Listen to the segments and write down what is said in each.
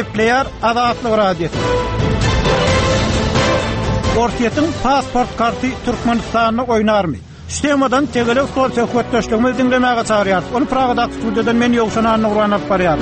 Gepleýär Azatlyk radiosu. Orsiýetin pasport karty Türkmenistanyň oýnarmy? Ştemadan tegele stol söhbetdeşligimizi dinlemäge çağırýar. Onu Pragada studиядан men Ýogşan Nurlanap barýar.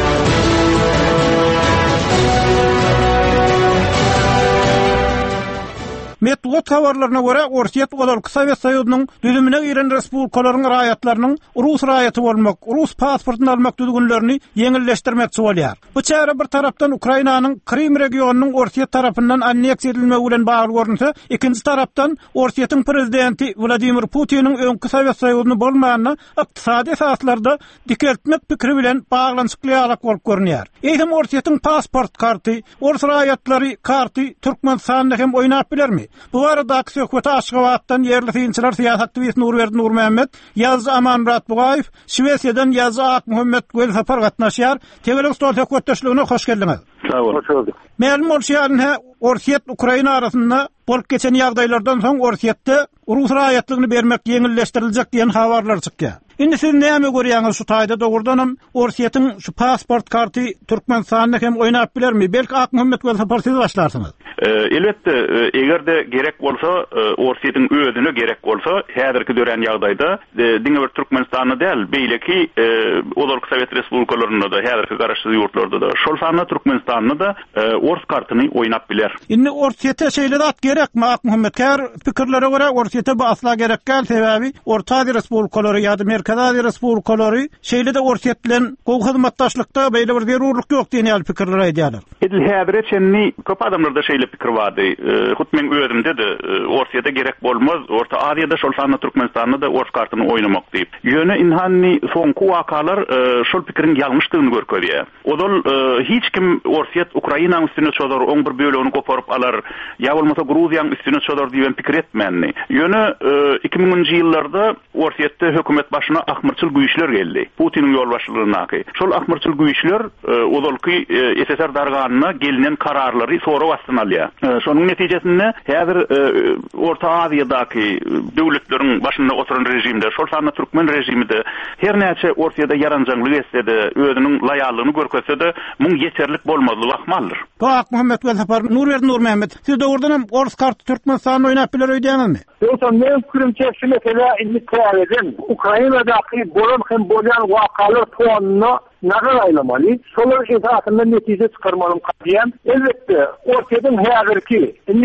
Metwat habarlaryna görä Orsiýet Olarky Sowet Soýuzynyň düzümine giren respublikalaryň raýatlarynyň Rus raýaty bolmak, Rus pasportyny almak düzgünlerini ýeňilleşdirmekçi bolýar. Bu çäre bir tarapdan Ukrainanyň Krim regionunyň Orsiýet tarapyndan anneksiýa edilmegi bilen bagly görünse, ikinji tarapdan Orsiýetyň prezidenti Vladimir Putiniň öňkü Sowet Soýuzyny bolmanyny ykdysady esaslarda dikeltmek pikiri bilen baglanşyklyk bolup görünýär. Eýsem Orsiýetyň pasport karty, Rus raýatlary karty Türkmenistanyň hem oýnap bilermi? Bu arada söhbeti Aşgabatdan yerli fiýilçiler siýasatçy Nurberdi Nurmehmet, Ýazgy Amanmurat Bugaýew, Şwesiýadan Ýazgy Akmuhammed Gölsapar gatnaşýar. Tegelik stol söhbetdeşligine hoş geldiňiz. Sağ olun. Ma'lum bolýan Orsiýet Ukraina arasynda bolup geçen ýagdaýlardan soň Orsiýetde Rus raýatlygyny bermek ýeňilleşdiriljek diýen habarlar çykýar. Indi siz näme görýäňiz şu taýda dogurdanam Orsiýetyň şu pasport karty Türkmenistanyň hem oýnap bilermi? Belki Akmuhammed Gölsapar siz başlarsyňyz. Elbetde egerde gerek bolsa Orsiýetyň özüne gerek bolsa häzirki dören ýagdaýda diňe bir Türkmenistanyň däl beýleki Olarky Sowet Respublikalaryna da häzirki garaşly ýurtlarda da şol sanly Türkmenistanyň da Ors kartyny oýnap biler. Indi Orsiýete şeýle zat gerekmi Akmuhammed? Kär pikirlere görä Orsiýete bu asla gerek däl, sebäbi Orta Aziýa respublikalary ýa-da Merkezi Aziýa respublikalary şeýle de Orsiýet bilen gowy hyzmatdaşlykda beýle bir zerurlyk ýok diýen pikirler aýdýarlar. Edil häzire çenni köp adamlarda şeýle pikir bardy. Hutmen özünde de Orsiýete gerek bolmaz. Orta Aziýada şol sanly Türkmenistanyň da Ors kartyny oýnamak diýip. Ýöne inhanny soňky wakalar şol pikirin ýalňyşdygyny görkezýär. Odal hiç kim Orsiýet Ukrainanyň üstüne çodar, oň bir bölegini koparyp alar, ýa bolmasa Gruziýanyň üstüne çodar diýen pikir etmänni. Ýöne 2000-nji ýyllarda Orsiýetde hökümet başyna akmyrçyl güýçler geldi. Putiniň ýolbaşçylygyna. Şol akmyrçyl güýçler odalky SSR darganyna gelinen kararlary sonra wastyn alýar. Şonuň netijesinde häzir Orta Aziýadaky döwletleriň başynda oturan rejimde, şol sanly Türkmen rejiminde her näçe Orsiýada yaranjanglyk etse-de, özüniň laýallygyny görkezse de, muň ýeterlik bolmazly bakmalydyr. Akmuhammed Gölsapar, Nurberdi Nurmehmet, siz dogurdanam Ors karty Türkmenistanyň oýnap biler öýdäňizmi? Men fikrimçe şu mesele indi täzeden Ukrainadaky bolan hem bolýan wakalar toňuny nagar aýlamaly. Şolar esasında netije çykarmalym diýen. Elbetde Orsiýetyň häzirki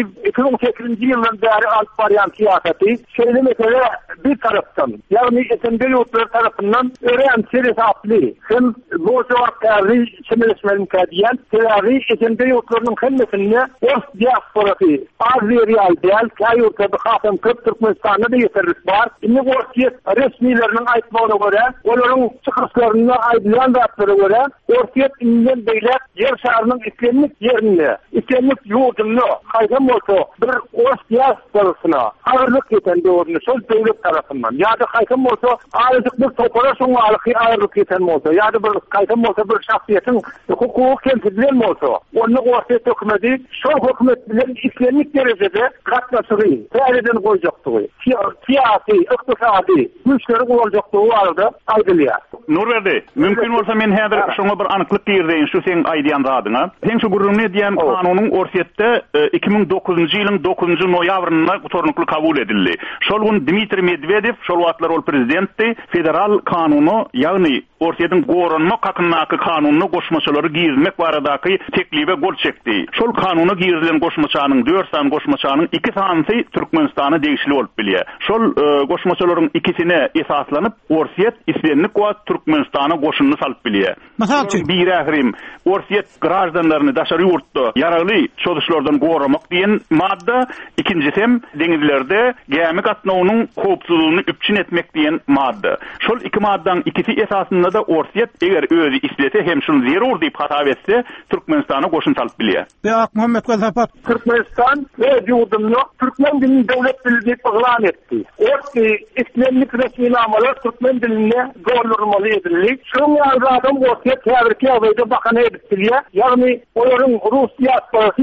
2008-nji ýyldan bäri alyp barýan siýasaty şeýle mesele bir tarapdan, ýagny etende ýurtlar tarapyndan öýrençil hesaply hem bu jogapkary çemeleşmeliň diýen teori etende ýurtlarynyň hemmesinde Ors diasporasy az real däl, ýurtlarda hasam köp Türkmenistanyň da ýeterlik bar. Indi Orsiýet resmileriniň aýtmagyna görä, olaryň çykyşlaryna aýdylan zatlara görä, Orsiýet inden beýlek ýer şahrynyň islenlik ýerini, islenlik ýurduny haýsam bolsa bir Ors diasporasyna aýrlyk eten döwründe şol döwlet tarapyndan ýa-da haýsam bolsa aýrylyk bir toparaşyň aýrlyk eten bolsa ýa-da bir haýsam bolsa bir şahsiýetiň hukuky kemsizlen bolsa, onu Orsiýet hökümeti şol hökümet bilen islenlik derejede gatnaşyry täzeden goýjakdygy, siýasy, ykdysady güýçleri boljakdygy barada aýdylýar. Nurberdi, mümkin bolsa men häzir şoňa bir anyklyk berýän şu sen aýdýan zadyňa. Sen şu gurrumny diýen kanunyň Orsiýetde 2009-njy ýylyň 9-njy noýabrynda gutornukly kabul edildi. Şol gün Dmitri Medvedev, şol wagtlar ol prezidentdi, federal kanuny, ýagny Orsiýetyň goranma hakynaky kanunyny goşmaçylary gizmek baradaky teklibe gol çekdi. Şol kanuny gizlen goşmaçanyň 4 san goşmaçanyň 2 sansy Türkmenistana degişli bolup bilýär. Şol goşmaçylaryň ikisine esaslanyp Orsiýet islenlik we Türkmenistana goşunyny salyp bilýär. Masalan, bir ährim Orsiýet graždanlaryny daşary ýurtda ýaraly çoduşlardan goramak diýen madda, ikincisi hem deňizlerde gäme gatnawynyň howpsuzlygyny üpçün etmek diýen madda. Şol iki maddaň ikisi esasında da Orsiýet eger özü islese hem şunu zerur diýip hata etse Türkmenistana goşun salyp bilýär. Akmuhammed Gölsapar, Türkmenistan ve ýurduny Türkmen dilini döwlet dili diýip elan etdi. Orsiýet islenlik resmi namalar Türkmen diline doldurmaly edildi. Şoň ýaly adam ortaya təbrik ýagdaýda bakan edipdiler. Yani olaryň Rus diasporasy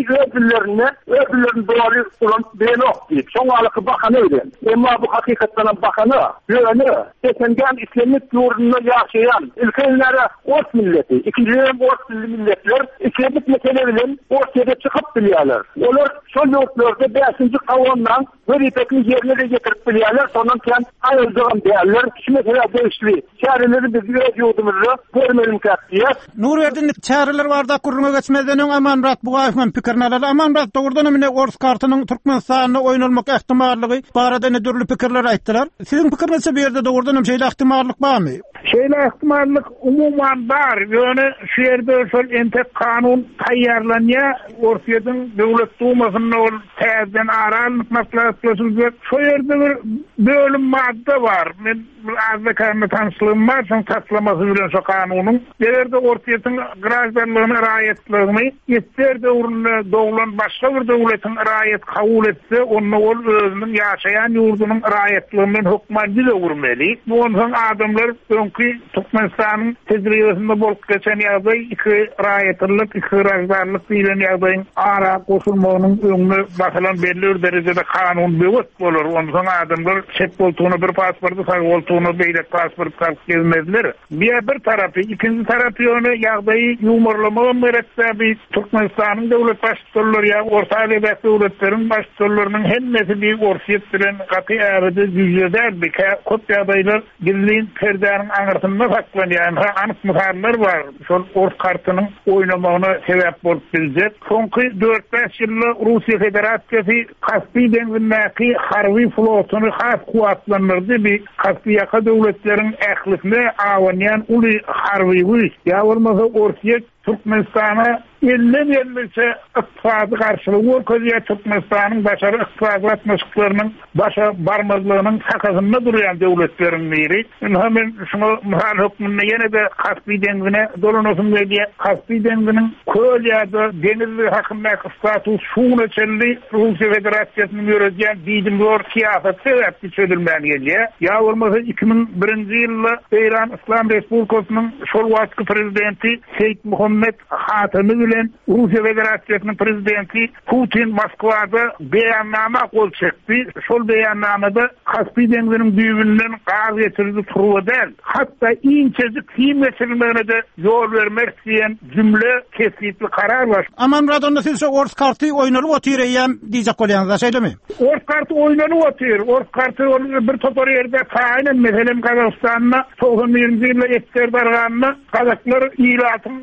ödüllerini doğru olan beni okuyup şoňalyky bakan eden. Emma bu hakykatdan bakany ýöne seçengen İslamiyet ýurdunda ýaşaýan ülkelere ort milleti, ikinjilen ort milletler İslamiyet mesele bilen ortada çykyp bilýärler. Olar şol ýurtlarda 5-nji kawamdan bir yerine de getirip bilýärler. Sondan keň aýyrdygan diýerler. Şu mesele değişli. Çäreleri biz ýurdumyzda görmelim käpdiýär. Nurwerdin çäreler barda kurruna geçmeden öň Amanrat Bugaýewiň pikirini alar. Amanrat dogrudan emine Ors kartynyň Türkmenistanyna oýnalmak ähtimallygy barada ne dürli pikirler aýtdylar. Siziň pikiriňizçe bu ýerde dogrudan hem şeýle ähtimallyk barmy? Şeýle ähtimallyk umuman bar. Ýöne şu ýerde şol entek kanun taýýarlanýa, Orsyýadyň döwlet dumasyna ol täzeden aralyk maslahatlaşyjak. Şu ýerde bir bölüm madde bar. Men azdakarmy tanşlygym bar, şoň taslamasy bilen şu kanunyň ýerde Orsyýadyň graýdanlygyna raýatlygyny ýetdir döwründe doglan başga bir döwletiň raýat kabul etse, onu ol özüniň ýaşaýan ýurdunyň raýatlygynyň hökmänçi de urmeli. Bu ondan adamlar öňki Türkmenistanyň tedriýesinde bolup geçen ýagdaý iki raýatlyk, iki raýatlyk bilen ýagdaýyň ara goşulmagynyň öňüne basalan belli derejede kanun böwet bolar. Ondan adamlar çek boltugyny bir pasporty sag boltugyny beýle pasport alyp gezmezler. Bir tarapy, ikinji tarapy ýöne ýagdaýy ýumurlamagy merekde Türkmenistanyň döwlet başçylary ýa orta döwlet döwletleriň başçylarynyň hemmesi bir Orsyýet bilen gaty ýa-da ýüzler bir köp ýagdaýlar gilliň perdäniň aňyrtynda saklanýan anyk mysallar bar. Şol Ors kartynyň oýnamagyna sebäp bolup biljek. Soňky 4-5 ýylda Russiýa Federasiýasy Kaspy deňindäki harby flotuny has kuwatlandyrdy. Bir Kaspy ýaka döwletleriň ählisine awanýan uly harby güýç. Ýa bolmasa Orsyýet Türkmenistana ellem-ellemçe iqtisadi karşılığı orközüye Türkmenistan'ın başarı iqtisadi atmışlıklarının başa barmazlığının sakazında duruyan devletlerin biri. Hemen şunu muhal hükmünde yine de Kaspy dengine dolunusunu diye Kaspy denginin köl ya da denizli hakkındaki status şuğuna çelli Rusya Federasyası'nın yürüyen didimlor siyaseti sebepli çözülmeyen geliyor. Ya olmasa 2001 yılda İran İslam Respublikası'nın şol vaskı prezidenti Seyit Muhammed Hatami bilen Rusya Federasyası'nın prezidenti Putin Moskova'da beyanname kol çekti. Şol beyannamada Kaspy denginin düýbünden gaz getirdi turuwa del. Hatta inçezik film geçirilmegine de yol vermek diýen cümle kesipli karar var. Aman radonda siz Ors karty oýnalyp oturýan diýjek bolýanlar şeýlemi? Ors karty oýnalyp otur. Ors karty bir topar ýerde taýynan meselem Kazakstanyna 90-njy ýylda etdir barganyna Kazaklar ýylatyň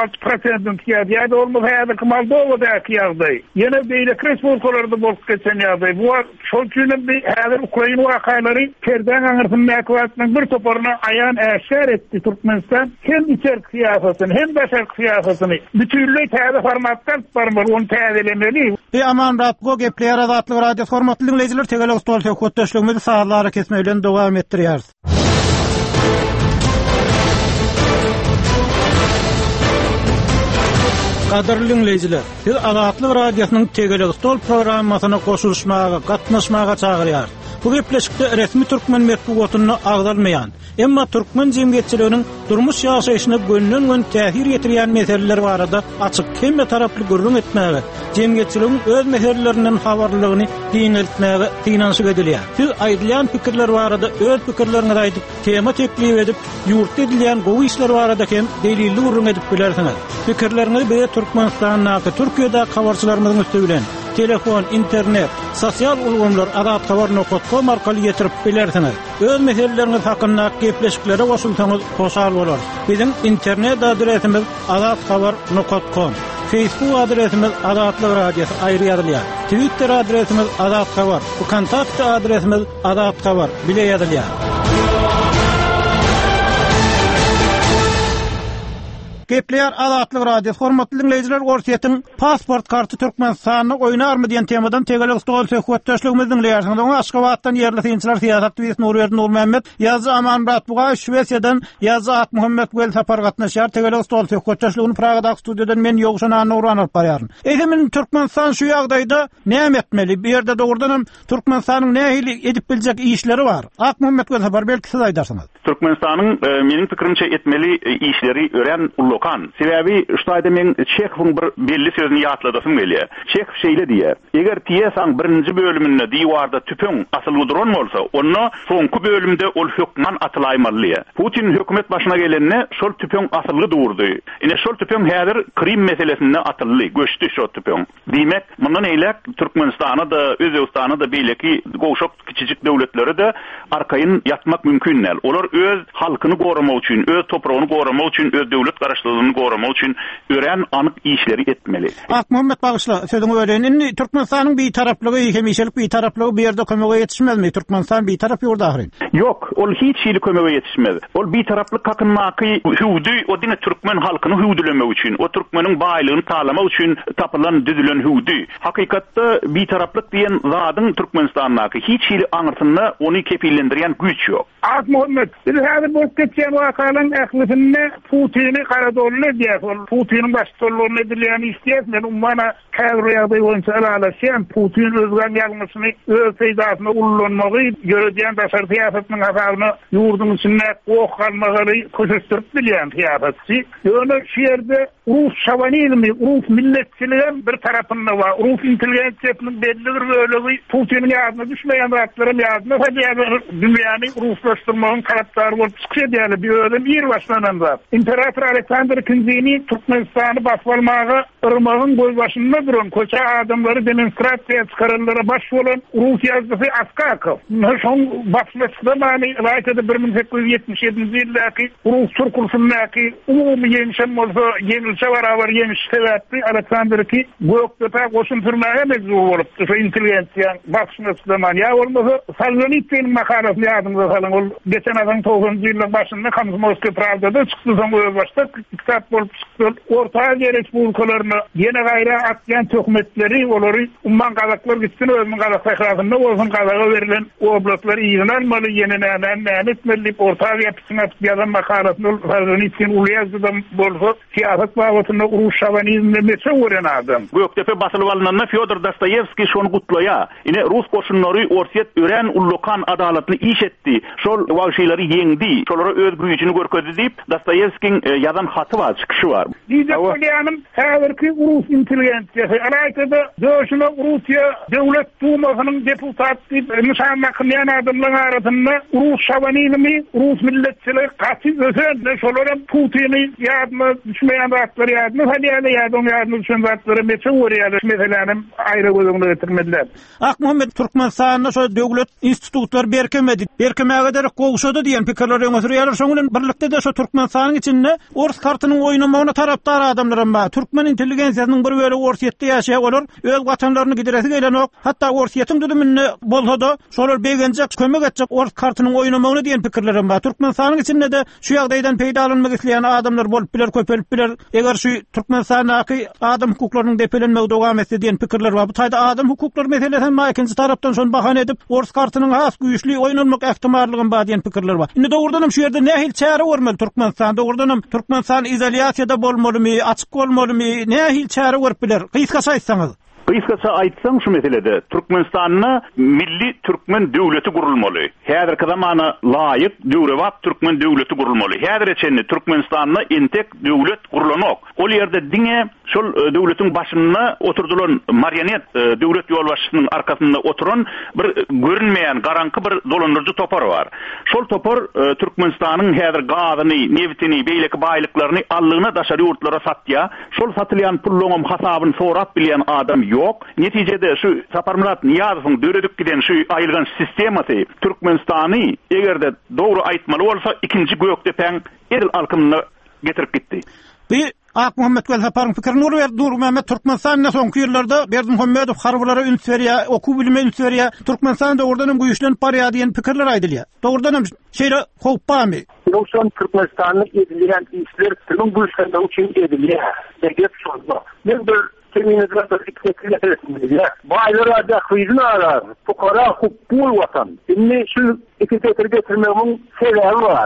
36% ýa-da olmasa ýa-da Moldowa'daky ýagdaý. Ýene beýle respublikalarda bolup geçen ýagdaý. Bu şol üçin häzir Ukraina wakaýlary Kerden aňyrtynda äkwatynyň bir toparyna aýan äşer etdi Türkmenistan. Hem içerik siýasatyny, hem başark siýasatyny bütünlüği täze formatdan barmar, onu täzelemeli. Aman Ratgo gepleýär Azatlyk radio formatly dinleýijiler tegele stol söhbetdeşligimizi sahatlary kesme bilen dowam etdirýäris. Qadarly dinleýijiler, siz Azatlyk radiosynyň tegele stol programmasyna goşulmaga, gatnaşmaga çagyrýar. Bu gepleşikde resmi Türkmen medeniýetine agdalmaýan, emma Türkmen jemgyýetçiliginiň durmuş ýaşaýyşyna gönnün täsir ýetirýän meseleler barada açyk hemme taraply gurrun etmäge, jemgyýetçiligiň öz meselelerinden habarlygyny diňeltmäge finansyk edilýär. Siz aýdylýan pikirler barada öz pikirleriňizi aýdyp, tema teklip edip, ýurtda edilýän gowy işler barada hem delilli gurrun edip bilersiňiz. Pikirleriňizi bir Türkmenistanyň, Türkiýede habarçylarymyzyň üstünden telefon, internet, sosial ulgamlar adatkabar.com arkaly getirip bilersiňiz. Öz meseleleriniz hakynda gepleşiklere goşulsaňyz hoşal bolar. Bizim internet adresimiz adatkabar.com, Facebook adresimiz Azatlyk radiosu aýry ýazylýar. Twitter adresimiz Azatkabar, kontakt adresimiz Azatkabar bile ýazylýar. Gepleýär Azatlyk radio formatly dinleýijiler, Orsyýatyň pasport karty Türkmenistanyň oýnarmy diýen temadan tegele stol söhbetdeşligimizi dinleýärsiňiz. Oňa Aşgabatdan ýerli synçylar siýasat we Nurwerdin Nurmehmet, ýazgy Amanrat Bugaýew Şwesiýadan ýazgy Muhammed Gül tapar gatnaşýar. Tegele stol söhbetdeşligini Pragada studiýadan men ýogşana Nurwan alyp barýaryn. Eýlemin Türkmenistan şu ýagdaýda näme etmeli? Bir ýerde dogrudan Türkmenistanyň nähili edip biljek işleri bar. Muhammed Gül tapar belki siz aýdarsyňyz. Türkmenistanyň meniň pikirimçe etmeli işleri ören ulokan. Sebebi şuýda men Çehowyň bir belli sözüni ýatladasym gelýär. Çehov şeýle diýär: "Eger piyesaň birinji bölüminde diýwarda tüpüň asyl duran bolsa, onu soňky bölümde ol hökman atylaýmaly. Putin hökümet başyna gelende şol tüpüň asylly durdy. Ine şol tüpüň häzir Krim meselesinde atyldy, göçdi şol tüpüň. Diýmek, mundan eýlek Türkmenistana da, Özbekistana da beýleki goşok kiçijik döwletleri de arkaýyn ýatmak mümkin näl. Olar öz halkyny goramak üçin, öz topragyny goramak üçin, öz döwlet garaşlygyny goramak üçin ören anyk işleri etmeli." Muhammed Bagışla, sözüňi örenin. Indi Türkmenistanyň bir taraplygy, hemişelik bir taraplygy bir ýerde kömege ýetişmezmi? Türkmenistan bir tarap ýurda ahyryn. Yok, ol hiç şeýle kömege ýetişmez. Ol bir taraply kakynmaky hüwdi, o dine Türkmen halkyny hüwdilemek üçin, o Türkmeniň baýlygyny taýlamak üçin tapylan, düzülen hüwdi. Hakykatda bir taraplyk diýen zadyň Türkmenistanyňky hiç şeýle aňyrtynda ony kepillendirýän güç ýok. Muhammed, biz häzir bu geçen wakalyň ählisinde Putin'i Karadolly diýär. Putin'in başçylygyny edilýän isdiýär. Men ummana käwrýärde ýonça alaşýan Putin özgän ýalňysyny öz peýdasyna ullanmagy, görýän daşary tiýasatynyň hasabyny ýurdun içinde okalmagy köşeşdirip bilýän tiýasatçy. Ýöne şeýerde Rus şavanizmi, Rus milletçiliğin bir tarafında var. Rus inteligensiýasynyň belli bir bölegi Putin'in ýadyna düşmeýän zatlaryň ýadyna saýýar dünýäni ruslaşdyrmagyň tarapdary bolup çykýar diýerler. Bir ödem ýer başlanan zat. İmperator Aleksandr II Türkmenistany basbalmagy ırmagyň goý başynda duran koça adamlary demonstrasiýa çykarylary baş bolan Rus ýazgysy Askakov. Şoň başlaşdy many raýatda 1877-nji ýyldaky Rus türkmenistanyň umumy ýeňişem bolsa ýeňilçe barabar ýeňiş sebäpli Aleksandr II gökdepe goşun türmäge mezun bolupdy. Şu inteligensiýa başlaşdy many ýa bolmasa Solzhenitsyň makalasyny ýadyňyza salyň. Ol geçen adam 90-njy ýylyň başynda Komsomolskiy Pravdada çykdy, soň başda kitap bolup çykdy. Orta Aziýa respublikalaryna ýene gaýra atýan töhmetleri olary umman gazaklar gitsin, özüň gazak sahyhasyna bolsun gazaga berilen oblastlar ýygyny almaly, ýene näme etmeli, Orta Aziýa piçine ýazan makalasyny Solzhenitsyň ulýazdyda bolsa, siýasat babatyna Rus şavanizmine meçe ören adam. Göktepe basylyp alynanda Fyodor Dostoyevskiy şonu gutlaýar. Ine Rus goşunlary orsiýet ören ullukan adalatly iş etdi. Şol wagşylary ýeňdi, şolara öz güýçini görkezdi diýip Dostoyevskiň ýazan haty bar, çykyşy bar. Diýip bolýanym, häzirki Rus inteligensiýasy alaýda döwüşine Russiýa döwlet dumasynyň deputat diýip nişanlaýan adamlaryň arasynda Rus şavanizmi, Rus milletçiligi gaty ösen, şolara Putin'i ýadyna düşmeýän zatlary ýadyna salýan ýadyna düşen zatlary meçe görýär. Meselenim aýra gözüňde getirmediler. Muhammed, Türkmenistanyň şo döwlet institutlar berkemedi. Berkemäge derek gowşady diýen pikirler öňe şoň bilen birlikde de şo Türkmenistanyň içinde Ors kartynyň oýnamagyna tarapdar adamlar bar. Türkmen inteligensiýasynyň bir bölegi Orsiýetde ýaşaýar, olar öz watanlaryny gideresi gelenok, hatda Orsiýetiň düdüminde bolsa da şolar begenjek kömek etjek Ors kartynyň oýnamagyna diýen pikirler bar. Türkmenistanyň içinde de şu ýagdaýdan peýda alynmak isleýän adamlar bolup biler, köpelip biler. Eger şu Türkmenistanyň adam hukuklarynyň depelenmegi dowam etse diýen pikirler bar. Bu taýda adam hukuklary meselesini ikinji tarapdan şonu bahane edip Ors kartynyň has güýçli oýnanmak ähtimallygyny bar diýen pikirler bar. Indi dogrudanam şu ýerde nähil çäre görmeli Türkmenistan? Dogrudanam Türkmenistan izolýasiýada bolmalymy, açyk bolmalymy? Nähil çäre görüp biler? Kysgaça aýtsaňyz. Kysgaça aýtsaň şu meselede Türkmenistanyň milli türkmen döwleti gurulmaly. Häzirki zamana laýyk döwrewat türkmen döwleti gurulmaly. Häzir eçenli Türkmenistanyň entek döwlet gurulanok. Ol ýerde diňe şol döwletiň başynda oturdulan marionet döwlet ýolbaşçysynyň arkasynda oturan bir görünmeýän garanky bir dolandyrjy topar bar. Şol topar Türkmenistanyň häzir gazyny, neftini, beýleki baýlyklaryny allygyna daşary ýurtlara satýar. Şol satylýan pullaryň hasabyny sorap bilýän adam yok. Neticede şu Saparmurat Niyazowyň döredip giden şu aýylgan sistemasy Türkmenistany egerde dogry aýtmaly bolsa ikinji Gökdepeň el alkymyny getirip gitdi. Bir Muhammed Saparyň pikirini berdi. Mehmet Türkmenistanyň soňky ýyllarda Berdimuhammedow harbylara üns berýär, okuw bilime üns berýär. Türkmenistan dogrudan güýçlenip barýar diýen pikirler aýdylýar. Dogrudan şeýle howp barmy? Yoksa Türkmenistan'ın edilen işler tüm güçlerinde için ediliyor. Degep şurada. Ne bir keminizler de dikkatle etmeliler. Baylara da kıyını arar. Fukara hukukul vatan. Şimdi şu iki sefer getirmemin sebebi var.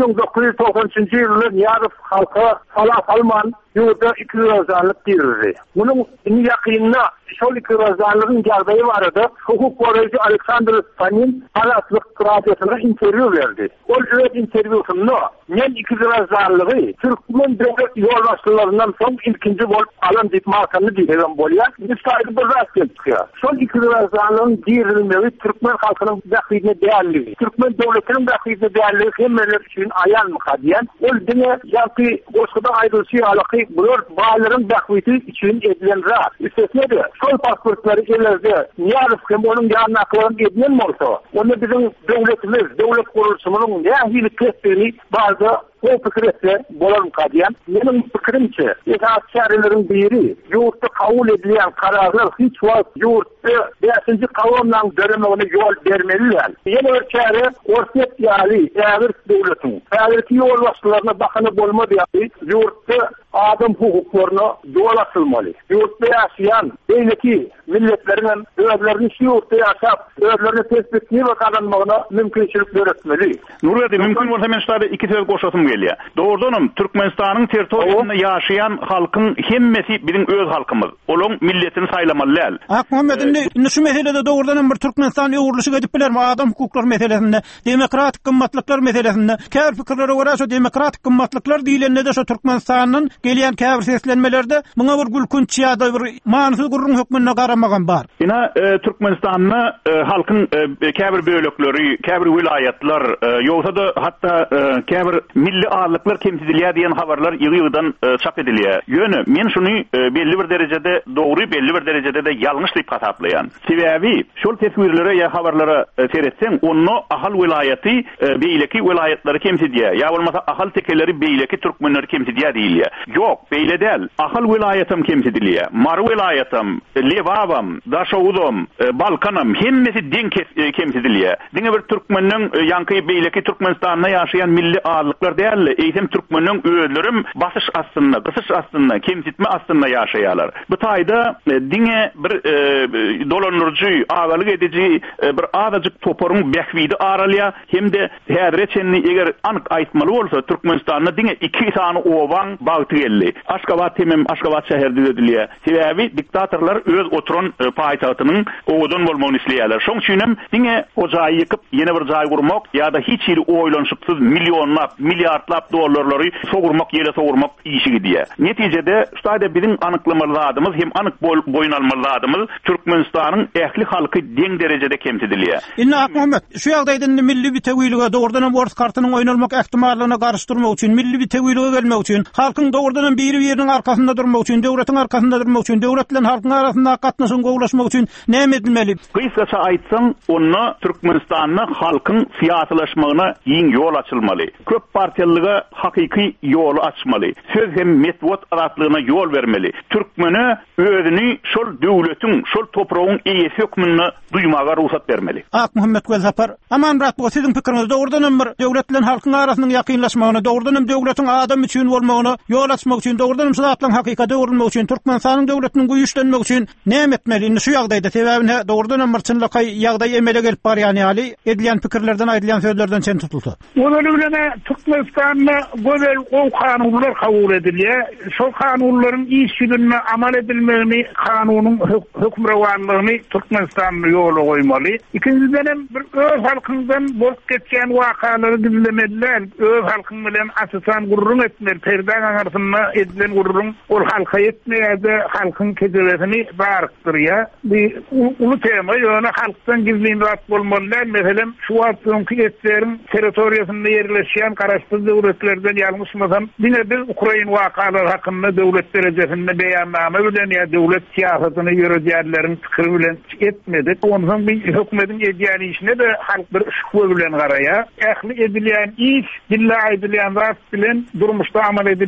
1993 yılında Niyazov halka Salah Salman yurda 2 razanlık girdi. Bunun yakınına şol 2 razanlığın gerbeği vardı. Hukuk koruyucu Aleksandr Panin Alaslık Radyosu'na interview verdi. O interview'sunda men 2 razanlığı Türkmen devlet yoldaşlarından son ikinci bol alan dipmakanı diyelim bolya. Biz saygı bir rast geldik ya. Şol 2 razanlığın girilmeyi Türkmen halkının dakikine değerli. Türkmen devletinin dakikine değerli hemmeler için ayan mukadiyen. O dine yanki Osmanlı ayrılışı alakı bunlar bağların dakikisi için edilen rahat. İstesnedi. Şol pasportları gelirdi. Niyazov hem onun yanına akılan edilen mi olsa? Onu bizim devletimiz, devlet kuruluşumunun ne ahilik kestiğini bazı o fikirse bolarım kadiyen. Benim fikrimçe itaatçilerin biri yurtta kabul edilen kararlar hiç vaz yurtta 5. kavramdan dönemine yol vermeliler. Yeni ölçeri ortak yali eğer devletin eğer ki yoldaşlarına bakanı olmadı yani yurtta adam hukuklarına yol açılmalı. Yurtta yaşayan belki milletlerin özlerini şu yurtta yaşap özlerini perspektifi kazanmağına mümkünçülük öğretmeli. Nuradi mümkün olsa men ştada 2 söz koşasım gelýär. Doğrudanım Türkmenistan'ın territoriýasynda yaşayan halkın hemmesi bizim öz halkımız. Olun milletini saylamalylar. Muhammed indi şu meselede doğrudan bir Türkmenistan uğurluşu edip bilermi adam hukukları meselesinde, demokratik kımmatlıklar meselesinde, kär fikirlere göre şu demokratik kımmatlıklar diýilende de şu Türkmenistan'ın gelýän kär seslenmelerde buna bir gülkünç ýa-da bir manysyz gurrun hökmüne garamagan bar. Ina Türkmenistan'na halkın kär bölekleri, kär vilayetler, ýogsa da hatta kär milli ağırlıklar temsiliyya diyen haberler yığıdan çap ediliyor. Yönü, men şunu belli bir derecede doğru, belli bir derecede de yanlış deyip hesaplayan. Sebebi, şol tesvirlere ya haberlere seyretsen, onu ahal vilayeti beyleki vilayetleri temsiliyya. Ya olmasa ahal tekeleri beyleki Türkmenleri temsiliyya değil ya. Yok, beyle değil. Ahal vilayetim temsiliyya. Mar vilayetim, Levavam, Daşovudum, Balkanım, hemmesi din temsiliyya. Dine bir Türkmeninin yankı beyleki Türkmenistan'da yaşayan milli ağırlıklar değerli. Eğitim Türkmeninin öğülerim basış aslında, kısış aslında, kemsitme aslında yaşayalar. Bu tayda dine bir dolanırcı, ağalık edici bir ağacık toporun bekvidi ağralya hem de her reçenini eğer anık aytmalı olsa Türkmenistan'da dine 2 tane ovan bağıtı geldi. Aşgabat temem, Aşgabat şehirde ediliyor. Sebebi diktatörler öz oturan payitahtının oğudun olmağını isteyeler. Şoň üçinem dine o jayı yıkıp yeni bir jay kurmak ya da hiç yeri oylanşıksız milyonlap, milyardlap dolarları sogurmak, yere sogurmak işi gidiyor. Neticede şayda bizim anıklamalarımız hem anık boyun almalarımız Türkmenistan'ın ehli halkı den derecede kemsediliyor. İnna Muhammed, şu ýagdaýda milli bir tegwiliге doğrudan borç kartynyň oýnalmak ähtimallygyna garşdyrmak üçin, milli bir tegwiliге gelmek üçin, halkyň doğrudan biri-biriniň arkasynda durmak üçin, döwletiň arkasynda durmak üçin, döwlet bilen halkyň arasynda gatnaşyň gowlaşmak üçin näme edilmeli? Kısaça aýtsaň, onu Türkmenistan'da halkyň siýasalaşmagyna ýeň ýol açylmaly. Köp partiýalyga hakyky ýol açmaly. Söz hem metwat aratlığına yol vermeli. Türkmeni özünü şol döwletiň, şol toprağın eýesi hökmüne duymaga ruhsat bermeli. Muhammed Gölzapar, aman rat bu sizin pikiriňiz doğrudan bir döwlet bilen halkyň arasynyň ýakynlaşmagyna, doğrudan döwletiň adam üçin bolmagyna ýol açmak üçin, doğrudan şulatlaryň hakykata öwrülmek üçin, Türkmenistanyň döwletiniň güýçlenmek üçin näme etmeli? Şu ýagdaýda sebäbine doğrudan bir çynlykay ýagdaý emele gelip barýan ýaly edilen pikirlerden, aýdylan sözlerden çen tutuldy. Onları bilene Türkmenistan'da gözel o kanunlar kabul ediliyor. Şu kanunların iş yönüne amal edilmelerini, kanunun hükümrevanlığını Türkmenistan'ın yolu koymalı. İkinciden bir öz halkından bozuk geçen vakaları dinlemeliler. Öz halkın bilen asısan gururun etmeli. Perden arasında edilen gururun o halka etmeye de halkın kezelesini bağırıktır ya. Bir ulu tema yönü halktan gizliğin rahat olmalılar. Mesela şu attığımki etlerin teritoriyasında yerleşen karıştırdığı devletlerden yanlışmasam yine biz Ukrayna vakaları hakkında devlet derecesinde beyanname bilen ya devlet siyasetini yürütüyenlerin fikri bilen etmedik. Ondan bir hükümetin ediyen işine de halk bir şükür bilen karaya. Ehli edilen iş, dilla edilen rast bilen durmuşta amal edilen iş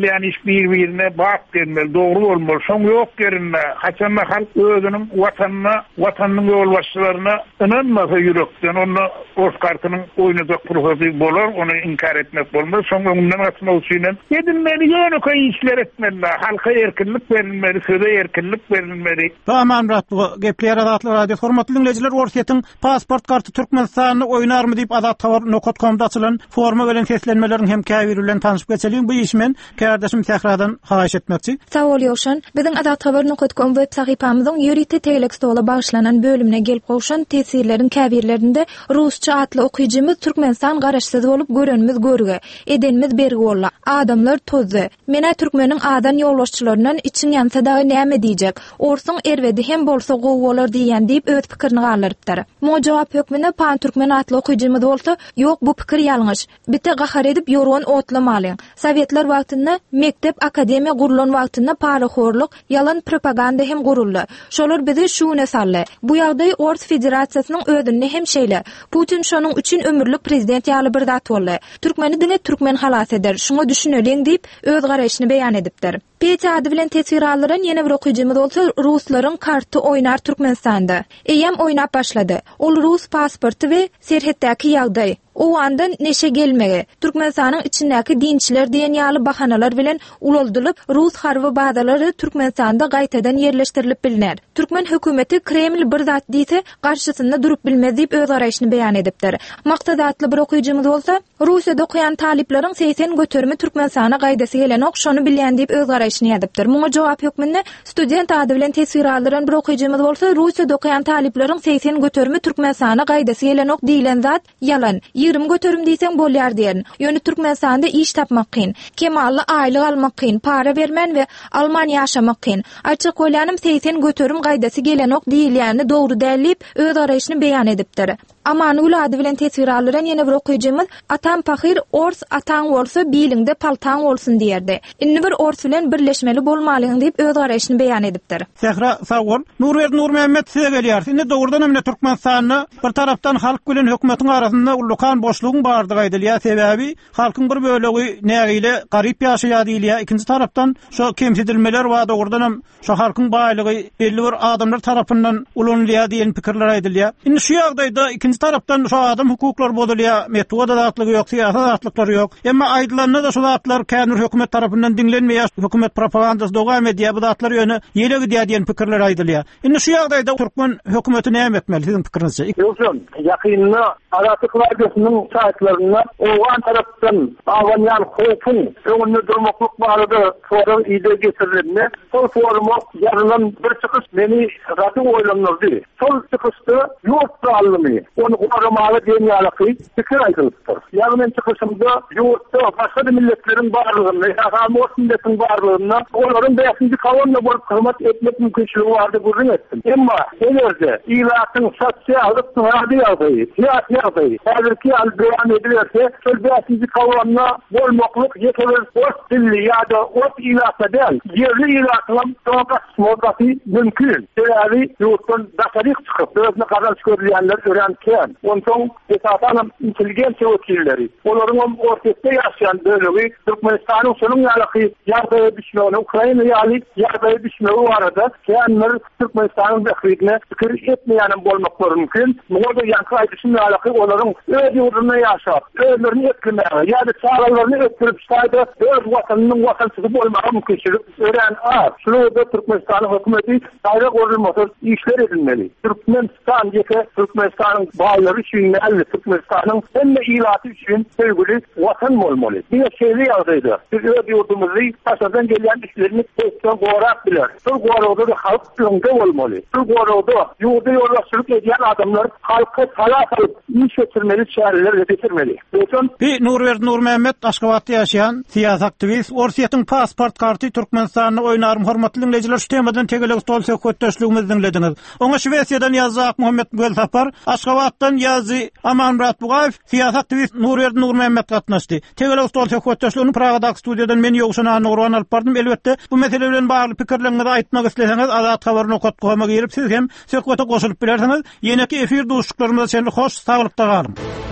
bir-birine bak gelmeli, doğru olmalı. Son yok yerine haçanla halk özünün vatanına, vatanının yol başçılarına inanmasa yürekten onu Ors kartının oynayacak profesi bolar, onu inkar etmek olmaz. Son ondan atma usulüyle edinmeli, yönü koyu işler etmeli. Halka erkinlik verilmeli, söze erkinlik verilmeli. Tamam Murat, bu gepler adatlı radyo hormatly dinleyijiler, Orsiýetin pasport karty Türkmenistanyny oýnarmy diýip adattawar.com-da açylan forma bilen seslenmelerin hem käbir bilen tanyşyp geçelim. Bu işmen kardeşim Sehradan haýyş etmekçi. Sağ ol Ýoşan. Biziň adattawar.com web sahypamyzyň ýürüýte telekstola bagşlanan bölümine gelip gowşan tesirlerin käbirlerinde rusça atly okuyjymyz Türkmenistan garaşsyz bolup görenimiz görge, edenimiz bergi bolla. Adamlar tozdy. Mene türkmeniň adan ýolbaşçylaryndan için ýansa da näme diýjek? Orsuň erwedi hem bolsa gowy bolar diýen diýip öz pikirini gallarypdyr. Mo jogap ýokmene pan türkmen atly okuyjymyz bolsa, ýok bu pikir ýalňyş. Bite gahar edip ýorwan otlamaly. Sowetler wagtynda mektep akademiýa gurulan wagtynda paraxorluk, yalan propaganda hem guruldy. Şolar bizi şuňa saldy. Bu ýagdaý Ors Federasiýasynyň ödünne hem şeýle. Putin şonuň üçin ömürlük prezident ýaly bir zat boldy. Türkmeni dile türkmen halas eder. Şuňa düşüneliň diýip öz garaşyny beýan edipdir. Peýte ady bilen tesir aldyran ýene bir okuyjymyz bolsa ruslaryň karty oýnar Türkmenistanda. Eýem oýnap başlady. Ol rus pasporty we serhetdäki ýagdaý. O andan neşe gelmege. Türkmenistanyň içindäki dinçiler diýen ýaly bahanalar bilen ululdylyp Rus harby bazalary Türkmenistanda gaýtadan ýerleşdirilip bilinär. Türkmen hökümeti Kreml bir zat diýse garşysynda durup bilmez diýip öz garaşyny beýan edipdir. Maksadatly bir okuyjymyz bolsa, Russiýada okuyan talipleriň 80 götermi Türkmenistana gaýdasy gelenok şonu bilýän diýip öz garaşyny ýazypdyr. Muňa jogap ýokmende student ady bilen tesir aldyran bir okuyjymyz bolsa, Russiýada okuyan talipleriň 80 götermi Türkmenistana gaýdasy gelenok diýilen zat ýalan. 20 götürüm diýseň bolýar diýen. Ýöne Türkmenistanda iş tapmak kyn, kemally aýlyk almak kyn, para bermen we Almaniýa ýaşamak kyn. Açyk bolýanym 80 götürüm gaýdasy gelenok diýilýäni dogry dälip öz garaşyny beýan edipdir. Amanul ady bilen tesir aldyran ýene bir okuyjymyz Atam Pahir Ors ataň bolsa biýliginde paltaň bolsun diýerdi. Indi bir Ors bilen birleşmeli bolmalyň diýip öz garaşyny beýan edipdir. Sehra sağ ol. Nur Mehmet size gelýär. Indi dogrudan emne Türkmenistanyny bir tarapdan halk bilen hökümetiň arasynda ulukan boşluğun bardygy aýdylýar. Sebebi halkyň bir bölegi nägile garyp ýaşaýar diýilýär. Ikinji tarapdan şo kemsidilmeler we dogrudan şo halkyň baýlygy belli bir adamlar tarapyndan ulanýar diýen pikirler aýdylýar. Indi şu ýagdaýda ikinji tarapdan şo adam hukuklary bolýar, metoda datlygy ýok, siýasat datlykları ýok. Emma aýdylanyna da şo zatlar känur hökümet tarapyndan diňlenmeýär, hökümet propagandasy dogam edýär, bu zatlar ýöne ýele gidýär diýen pikirler aýdylýar. Indi şu ýagdaýda türkmen hökümeti näme etmeli siziň pikirinizçe? Ýoksa ýakynna Aratyk radiosynyň saýtlaryna owan tarapdan awanyan hukuk öňünde durmaklyk barady forum ide getirildi. Sol forumy ýarylan bir çykyş meni radio oýlandy. Sol çykyşda ýurt almy, onu goramaly diýenýärki pikir aýdylypdyr. Ýagny çykyşymda ýurtda başga milletleriň barlygyny, Hakamos milletiň barlygyny, olaryň beýinji kawanda bolup hyzmat etmek mümkinçiligi bardy görün etdim. Emma elerde ilatyň sosial ýagdaýy, siyasi ýagdaýy, häzirki al beýan edilýärse, şol beýinji kawanda bolmaklyk ýekeler ort dilli ýa-da ort ilata däl, ýerli ilatyň toňa smogati mümkin. Sebebi ýurtdan daşaryk çykyp, özüne garaş görýänler öğrenken, ondan esasen inteligensiya wekilleri, olaryň ortasynda ýaşaýan bölegi Türkmenistanyň şonuň ýaly ýagdaýy düşmegi, Ukraina ýaly ýagdaýy düşmegi barada, känler Türkmenistanyň beýikligine pikir etmeýän bolmak mümkin. Muňa ýanky aýdyşyň ýaly olaryň öz ýurdunda ýaşap, özlerini etkilemegi, ýa-da çaralaryny ötürüp şaýda öz watanynyň watançysy bolmagy mümkinçilik ören ar. Şuňda Türkmenistanyň hökümeti taýrak urulmasy işler edilmeli. Türkmenistan ýeke Türkmenistanyň baýlary üçin näme Türkmenistanyň hemme ilaty üçin sevgili watan bolmaly. Bir şeýle ýagdaýda biz öz ýurdumyzy taşadan gelýän işlerini tekrar gorak biler. Şol goragda halk öňde bolmaly. Şol goragda ýurda ýolbaşçylyk edýän adamlar halka talap alyp iş getirmeli, çareler getirmeli. Nur Mehmet Aşgabatda ýaşaýan siýasat aktivist, Orsiýetin pasport karty Türkmenistanyny oýnarym hormatly dinleyijiler, şu temadan tegelik stol söhbetdeşligimizi dinlediňiz. Oňa Şweýsiýadan ýazak Muhammed Göltapar, Aşgabatdan ýazy Aman Murat Bugaýew, siýasat aktivist Nur Mehmet gatnaşdy. Tegelik stol söhbetdeşligini Pragadaky studiýadan men ýogşana Nurwan alyp bardym. Elbetde bu mesele bilen bagly pikirlerinizi aýtmak isleseňiz, Azat habaryny girip siz hem söhbete goşulyp bilersiňiz. Ýene-ki efir duşuklarymyza şeýle hoş, saglykda galyn.